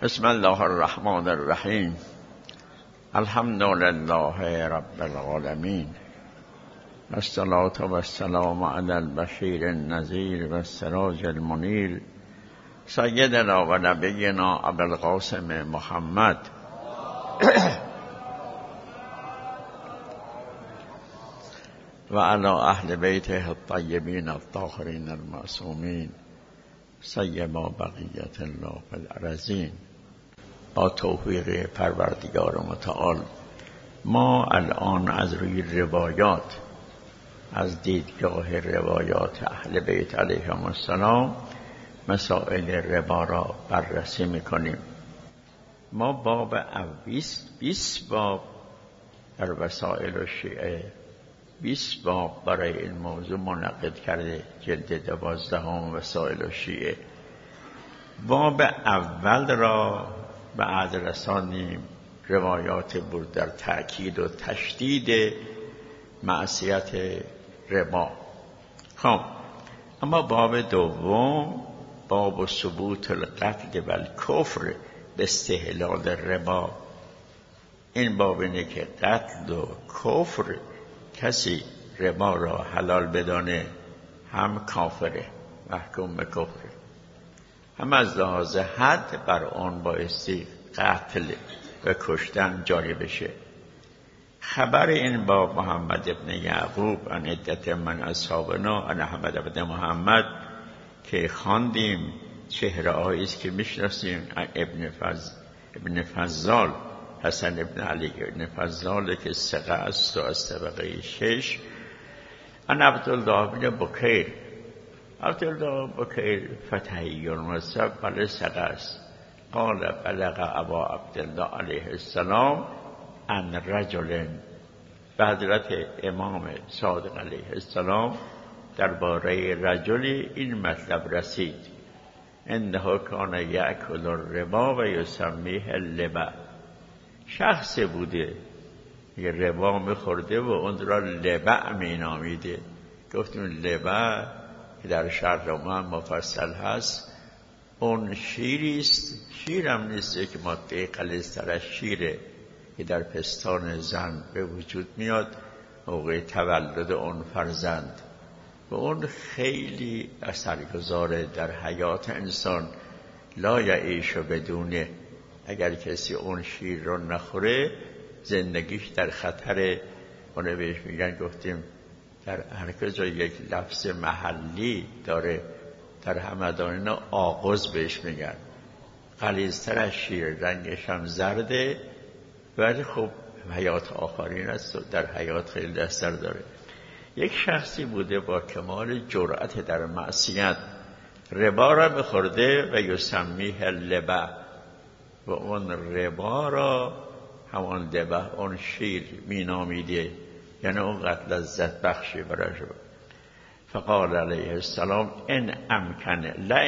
بسم الله الرحمن الرحیم. الحمد لله رب العالمین، الصلاة و السلام علی البشیر النذیر و السراج المنیر، سیدنا و نبینا ابوالقاسم محمد و علی اهل بیته الطیبین الطاهرین المعصومین، سیما بقیت الله فی الارضین. با توفیق پروردگار متعال ما الان از روی روایات، از دیدگاه روایات اهل بیت علیهم السلام، مسائل ربا را بررسی میکنیم. ما باب 20 باب در وسائل الشیعه، 20 باب برای این موضوع منعقد کرده جلد 12 وسائل الشیعه. باب اول را بعد رسانیم روایات بود در تأکید و تشدید معصیت ربا. خب اما باب دوم، باب ثبوت القتل و الکفر به استحلال ربا. این باب اینه که قتل و کفر، کسی ربا را حلال بدانه هم کافره، محکوم به کفره، هم از لحاظ حد بر آن بایستی قتل و کشتن جاری بشه. خبر این باب محمد ابن یعقوب عن عدت من اصحابنا عن احمد بن محمد که خواندیم، چهره هایی است که میشناسیم. ابن فضال، حسن ابن علی ابن فضال که ثقه است و از طبقه 6. عن عبدالله بن بکیر، عبدالله بکیر فتحی المذهب بله ثقه است. قال بلغ ابا عبدالله علیه السلام عن رجل، به حضرت امام صادق علیه السلام درباره رجلی این مطلب رسید: انه کان یأکل الربا و یسمیه اللبا. شخص بوده یه ربا میخورده و اون را لبع مینامیده. گفتیم لبع که در شرح ما مفصل هست، اون شیریست، شیرم نیست که ماده غلیظتر شیره که در پستان زن به وجود میاد موقع تولد اون فرزند و اون خیلی اثرگذاره در حیات انسان. لا یعیش بدونه، اگر کسی اون شیر رو نخوره زندگیش در خطره. اونه بهش میگن، گفتیم در هر کجا یک لفظ محلی داره، در همدان اینا آغوز بهش میگن. غلیظتر از شیر، رنگش هم زرده ولی خب حیات آخرین است و در حیات خیلی دستر داره. یک شخصی بوده با کمال جرأت در معصیت ربا را بخورده و یسمیه اللبع، و اون ربا را همان لبع، اون شیر مینامیده، یعنی اون قتل لذت بخشی برای شما. فقال علیه السلام ان امکن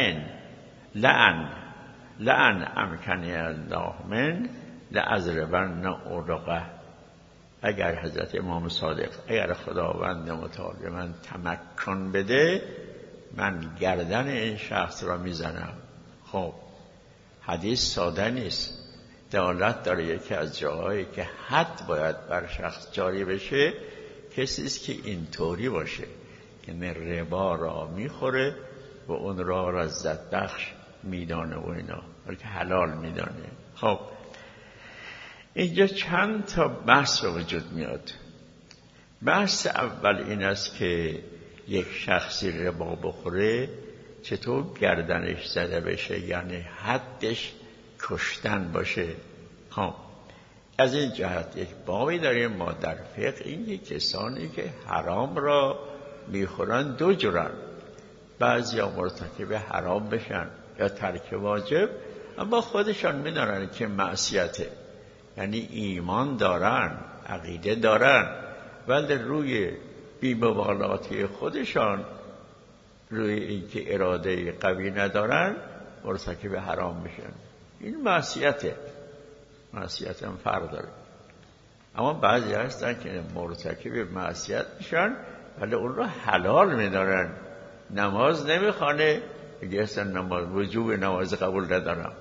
لعن امکنی الله من لأضربن عنقه. اگر حضرت امام صادق، اگر خداوند متعال من تمکن بده، من گردن این شخص را میزنم. خب حدیث ساده نیست، دلالت داره یکی از جاهایی که حد باید بر شخص جاری بشه کسی است که اینطوری باشه که ربا را میخوره و اون را لذت بخش میدانه و اینا، بلکه حلال میدانه. خب اینجا چند تا بحث به وجود میاد. بحث اول این است که یک شخصی ربا بخوره چطور گردنش زده بشه، یعنی حدش کشتن باشه. خب از این جهت یک بابی داریم ما در فقه، این کسانی که حرام را میخورن دو جورن. بعضی ها مرتکب حرام بشن یا ترک واجب، اما خودشان میدونن که معصیته، یعنی ایمان دارن، عقیده دارن، ولی روی بی‌مبالاتی خودشان، روی اینکه اراده قوی ندارن، مرتکب حرام میشن. این معصیته، معصیت هم فرق داره. اما بعضی هستن که مرتکب معصیت میشن ولی اون رو حلال میدارن. نماز نمیخوانه، میگه اصلا نماز، وجوب نماز قبول ندارم.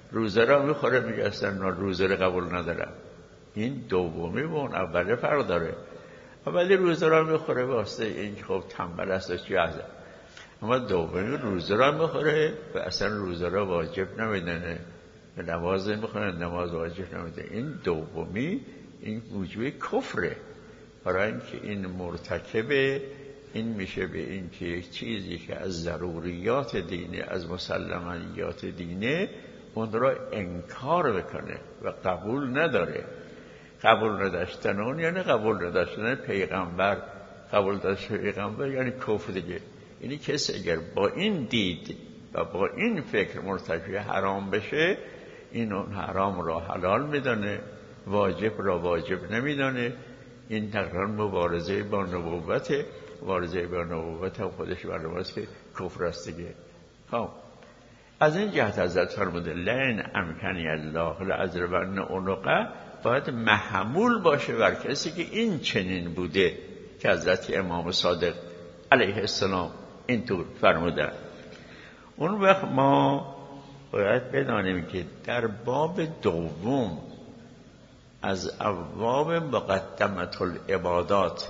روزه را میخوره میگه اصلا روزه را قبول ندارم. این دومی و اون اوله فرق داره. اولی روزه را میخوره واسه این خب تنبل است و چی هست، اما دومی روزه را میخوره و اصلا روزه را واجب نمیدونه، به نماز میخوره نماز واجب نمیدونه. این دومی این وجوه کفره، برای اینکه این مرتکب این میشه به این که یک چیزی که از ضروریات دینه، از مسلمانیات دینه، اون را انکار بکنه و قبول نداره. قبول نداشتن اون یعنی قبول نداشتن پیغمبر، قبول داشتن پیغمبر یعنی کفر دیگه. یعنی کسی اگر با این دید و با این فکر مرتکب حرام بشه، این اون حرام را حلال میدانه، واجب را واجب نمیدانه. این تقریبا مبارزه با نبوته. مبارزه با نبوت هم خودش معلومه است که کفر است دیگه. خب از این جهت حضرت فرموده لئن امکنی الله لأضربن عنقه، باید محمول باشه بر کسی که این چنین بوده که حضرت امام صادق علیه السلام اینطور فرمودن. اون وقت ما باید بدانیم که در باب دوم از ابواب مقدمة العبادات،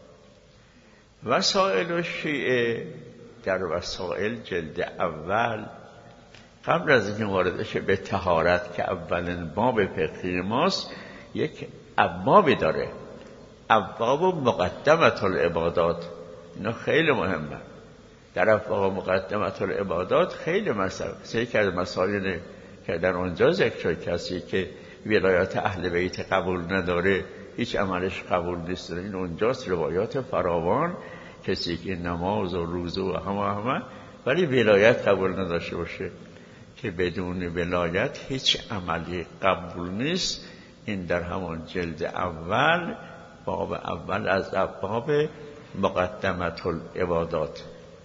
وسائل الشیعه در وسائل جلد اول، قبل از اینکه وارد شه به طهارت که اولین باب فقهی ماست، یک ابوابی داره، ابواب مقدمة العبادات. اینا خیلی مهمه. در ابواب مقدمة العبادات خیلی یکی از مسائل که در اونجا ذکر شد، کسی که ولایت اهل بیت قبول نداره هیچ عملش قبول نیست. این اونجاست، روایات فراوان، کسی که نماز و روزه و همه ولی ولایت قبول نداشته باشه که بدون ولایت هیچ عملی قبول نیست. این در همون جلد اول، باب اول از ابواب مقدمة العبادات.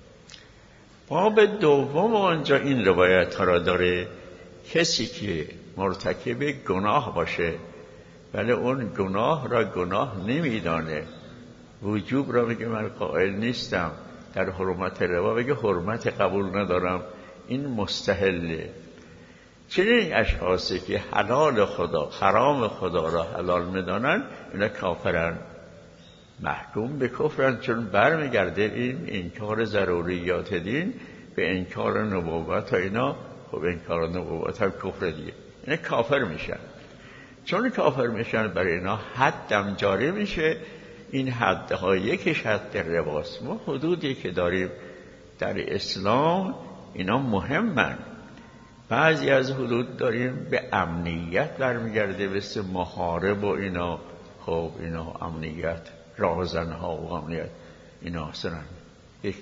باب دوم آنجا این روایت ها را داره، کسی که مرتکب گناه باشه ولی اون گناه را گناه نمیدانه، وجوب را بگه من قائل نیستم، در حرمت ربا بگه حرمت قبول ندارم، این مستحله. چنین اشخاصی که حلال خدا حرام خدا را حلال میدانن، اینا کافرن، محکوم به کفرن، چون برمیگرده این انکار ضروریات دین به انکار نبوت و اینا. خب انکار نبوت هم کفر دیگه، اینا کافر میشن. چون کافر میشن برای اینا حدم جاری میشه. این حدها یکیش حد رباست. ما حدودی که داریم در اسلام اینا مهمن. بعضی از حدود داریم به امنیت برمیگرده، مثل محارب و اینا. خب اینا امنیت، راهزنها و امنیت اینا اصلا یک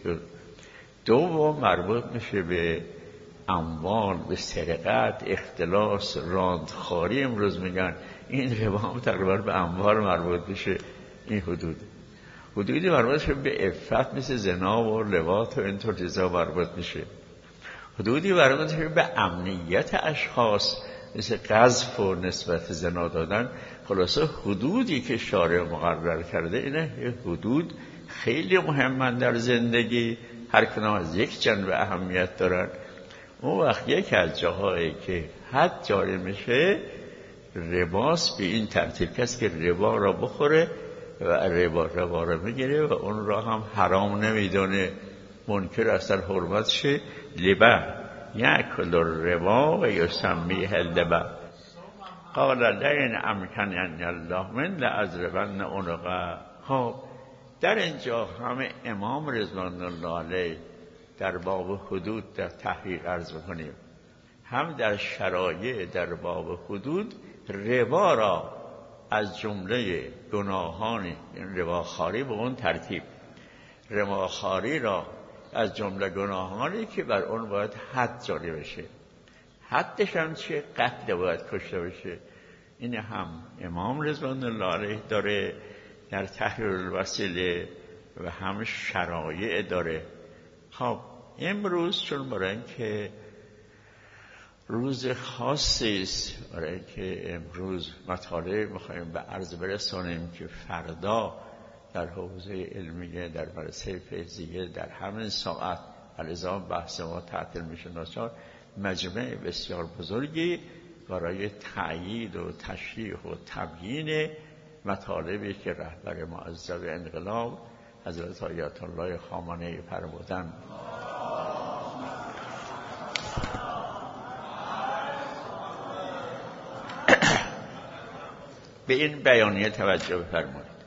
دوم مربوط میشه به اموال، به سرقت، اختلاس، راندخاری. امروز میگن این ربا هم تقریبا به اموال مربوط میشه. این حدودی مربوط میشه به عفت، مثل زنا و لواط و اینطور چیزا مربوط میشه. حدودی مربوط میشه به امنیت اشخاص، مثل قذف و نسبت زنا دادن. خلاصه حدودی که شارع مقرر کرده اینه حدود خیلی مهمن در زندگی، هر کدام از یک جنبه اهمیت دارن. اون وقت یک از جاهایی که حد جاری میشه رباست. به این ترتیب کسی که ربا را بخوره و ربا را میگیره و اون را هم حرام نمیدونه، منکر اصلا حرمتشه، لبا یأکل الربا و یسمیه اللبا. قال لئن امکننی الله من لأضربن عنقه. خب در اینجا همه امام رضوان الله علیه در باب حدود در تحقیق عرض می‌کنیم، هم در شرایع در باب حدود ربا را از جمله گناهانی، رباخواری به اون ترتیب، رباخواری را از جمله گناهانی که بر اون باید حد جاری بشه. حدش هم چه؟ قتل باید کشته بشه. این هم امام رضوان الله علیه داره در تحریر الوسیله و هم شرایع داره. خب امروز چون برای اینکه روز خاصی است، برای اینکه امروز مطالب می‌خوایم به عرض برسانیم که فردا در حوزه علمیه، در مدرسه فیضیه در همین ساعت الزام بحث ما تعطیل میشه ناچار مجمع بسیار بزرگی برای تأیید و تشریح و تبیین مطالبی که رهبر معظم انقلاب حضرت آیت الله خامنه‌ای فرمودند. به این بیانیه توجه بفرمایید.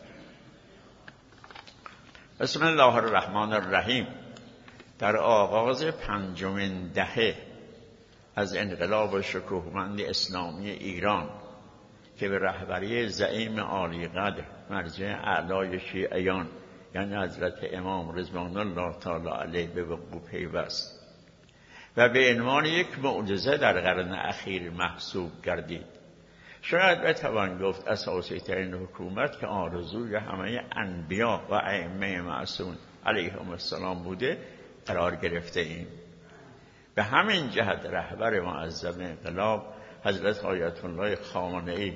بسم الله الرحمن الرحیم. در آغاز 5مین دهه از انقلاب شکوهمند اسلامی ایران که به رهبری زعیم عالی قدر مرجع اعلای شیعیان یعنی حضرت امام رضوان الله تعالی علیه به وقوع پیوست و به عنوان یک معجزه در قرن اخیر محسوب گردید، شاید بتوان گفت اساسی ترین حکومت که آرزوی همه انبیا و ائمه معصوم علیهم السلام بوده قرار گرفته ایم. به همین جهت رهبر معظم انقلاب حضرت آیت الله خامنه‌ای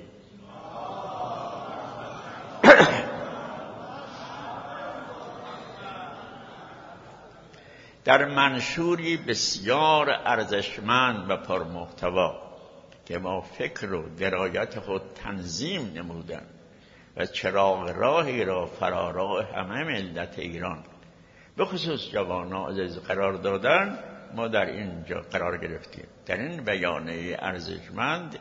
در منشوری بسیار ارزشمند و پرمحتوا که با فکر و درایت خود تنظیم نمودند و چراغ راهی را فراراه همه ملت ایران به خصوص جوانان عزیز قرار دادن، ما در اینجا قرار گرفتیم. در این بیانیه ارزشمند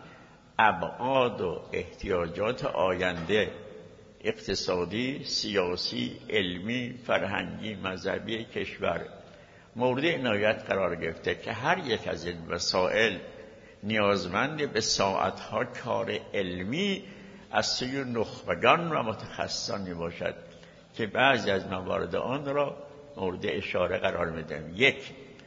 ابعاد و احتیاجات آینده اقتصادی، سیاسی، علمی، فرهنگی، مذهبی کشور مورد عنایت قرار گرفته که هر یک از این وسایل نیازمند به ساعتها کار علمی از سوی نخبگان و متخصصانی باشد که بعضی از موارد آن را مورد اشاره قرار میدم. 1.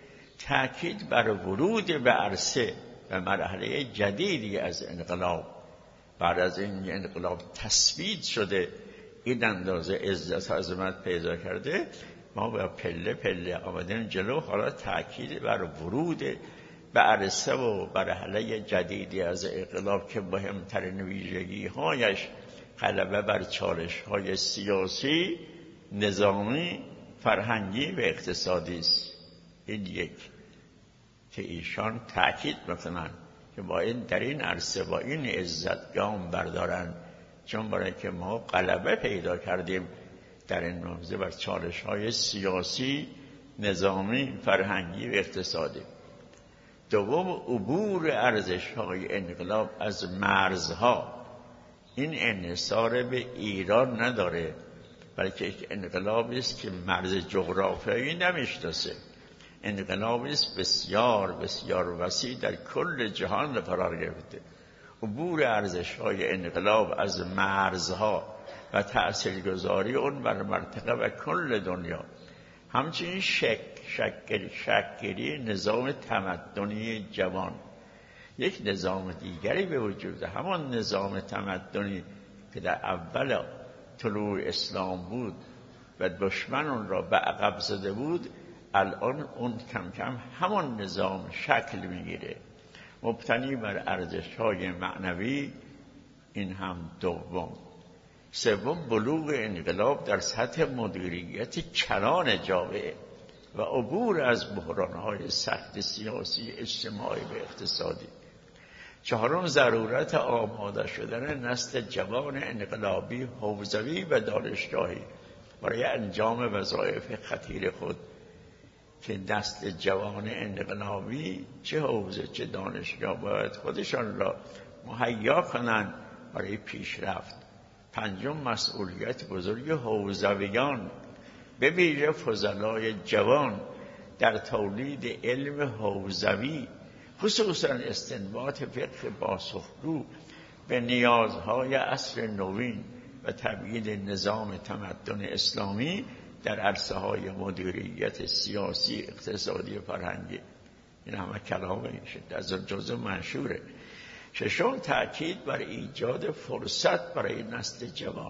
تأکید بر ورود به عرصه و مرحله جدیدی از انقلاب. بعد از این انقلاب تثبیت شده، این اندازه عزت و عظمت پیدا کرده، ما با پله پله آمدیم جلو. حالا تأکید بر ورود به عرصه و مرحله جدیدی از انقلاب که مهمترین ویژگی‌هایش غلبه بر چالش‌های سیاسی، نظامی، فرهنگی و اقتصادی است. این 1 که ایشان تأکید میکنن که باید در این عرصه با این عزت گام بردارن، چون برای که ما غلبه پیدا کردیم در این موضوع بر چالش‌های سیاسی، نظامی، فرهنگی و اقتصادی. 2. عبور ارزش‌های انقلاب از مرزها. این انحصار به ایران نداره، بلکه یک انقلابی است که مرز جغرافیایی نمیشناسه. انقلابی است بسیار بسیار وسیع در کل جهان قرار گرفته. عبور ارزش‌های انقلاب از مرزها و تأثیرگذاری اون بر منطقه و کل دنیا، همچنین شکلی نظام تمدنی جوان. یک نظام دیگری به وجود، همان نظام تمدنی که در اول طلوع اسلام بود و دشمن اون را به عقب زده بود، الان اون کم کم همان نظام شکل میگیره، مبتنی بر ارزش‌های معنوی. این هم 2. 3. بلوغ انقلاب در سطح مدیریت کلان جامعه و عبور از بحران‌های سخت سیاسی، اجتماعی و اقتصادی. 4. ضرورت آماده شدن نسل جوان انقلابی، حوزوی و دانشگاهی برای انجام وظایف خطیر خود، که نسل جوان انقلابی چه حوزه چه دانشگاه باید خودشان را مهیا کنند برای پیشرفت. 5. مسئولیت بزرگ حوزویان به ویژه فضلای جوان در تولید علم حوزوی، خصوصا استنباط فقه پاسخگو به نیازهای عصر نوین و تبیین نظام تمدن اسلامی در عرصه‌های مدیریت سیاسی، اقتصادی و فرهنگی. این همه کلام از جزء منشوره. 6. تأکید بر ایجاد فرصت برای نسل جوان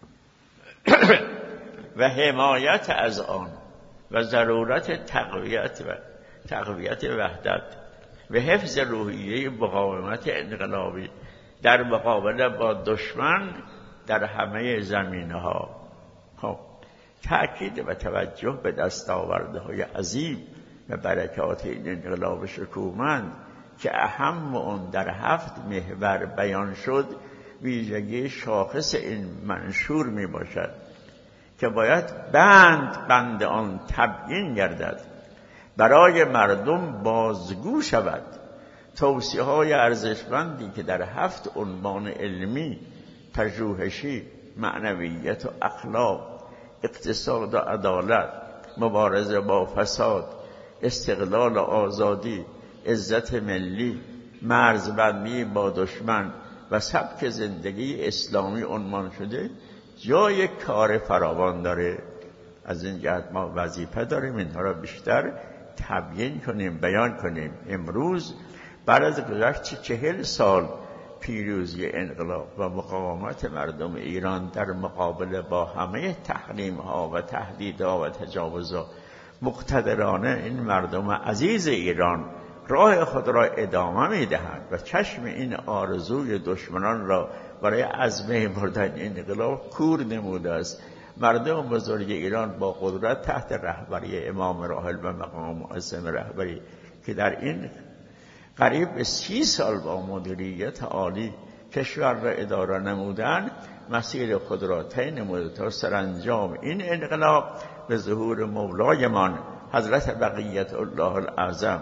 و حمایت از آن و ضرورت تقویت وحدت و حفظ روحیه مقاومت انقلابی در مقابله با دشمن در همه زمینه‌ها. تأکید و توجه به دستاوردهای عظیم و برکات این انقلاب شکوهمند که اهم اون در 7 محور بیان شد، ویژگی شاخص این منشور می باشد که باید بند آن تبیین گردد، برای مردم بازگو شود. توصیه های ارزشمندی که در 7 عنوان علمی، پژوهشی، معنویت و اخلاق، اقتصاد و عدالت، مبارزه با فساد، استقلال و آزادی، عزت ملی، مرزبندی با دشمن و سبک زندگی اسلامی عنوان شده، جای کار فراوان داره. از این جهت ما وظیفه داریم اینها را بیشتر تبیین کنیم، بیان کنیم. امروز بعد از گذشت 40 سال پیروزی انقلاب و مقاومت مردم ایران در مقابله با همه تحریم‌ها و تهدیدها و تجاوزها، مقتدرانه این مردم عزیز ایران راه خود را ادامه می‌دهند و چشم این آرزوی دشمنان را برای از بین بردن این انقلاب کور نموده است. مردم بزرگ ایران با قدرت تحت رهبری امام راحل و مقام معظم رهبری که در این قریب 30 سال با مدیریت عالی کشور را اداره نمودند، مسیر خود را طی نموده تا سرانجام این انقلاب به ظهور مولایمان حضرت بقیت الله الاعظم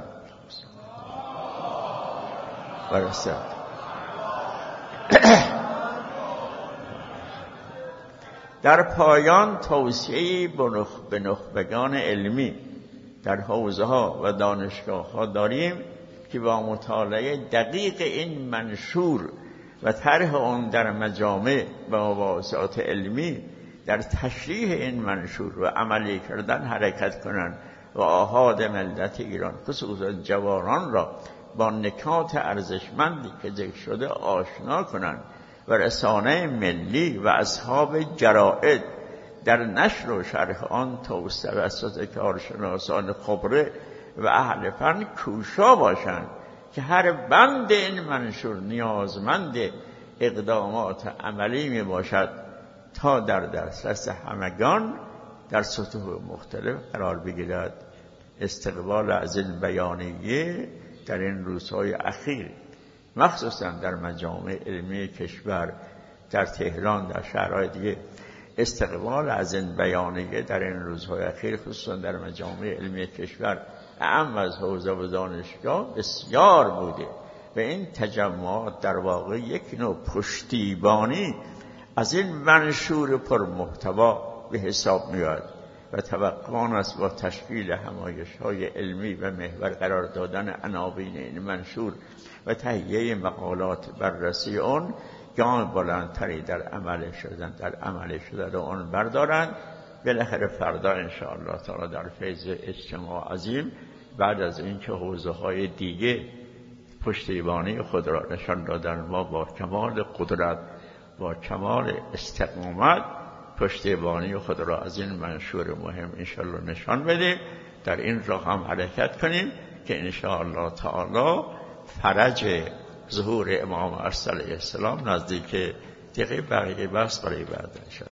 برسد. در پایان توصیه‌ای به نخبگان علمی در حوزه‌ها و دانشگاه‌ها داریم که با مطالعه دقیق این منشور و طرح آن در مجامع و مباحثات علمی در تشریح این منشور و عملی کردن حرکت کنند و آحاد ملت ایران خصوصا جوانان را با نکات ارزشمندی که ذکر شده آشنا کنند و رسانه ملی و اصحاب جرائد در نشر و شرح آن توسط کارشناسان خبره و اهل فن کوشا باشند که هر بند این منشور نیازمند اقدامات عملی می باشد تا در دسترس همگان در سطوح مختلف قرار بگیرد. استقبال از این بیانیه در این روزهای اخیر مخصوصا در مجامع علمی کشور در تهران، در شهرهای دیگه، استقبال از این بیانیه در این روزهای اخیر خصوصا در مجامع علمی کشور اعم از حوزه و دانشگاه بسیار بوده و این تجمعات در واقع یک نوع پشتیبانی از این منشور پرمحتوا به حساب میاد و توقع است با تشکیل همایش‌های علمی و محور قرار دادن عناوین این منشور و تهیه مقالات بررسی آن گام بلندتری در عمل شدن آن بردارند. بالاخره فردا ان شاء الله تعالی در فیض اجتماع عظیم بعد از اینکه حوزه‌های دیگه پشتیبانی خود را نشان دادن، ما با کمال قدرت، با کمال استقامت پشتیبانی خود را از این منشور مهم انشاءالله نشان بدیم. در این راه هم حرکت کنیم که انشاءالله تعالی فرج ظهور امام ارسل علیه السلام نزدیک دیگه بقیه بس برای بعد شد.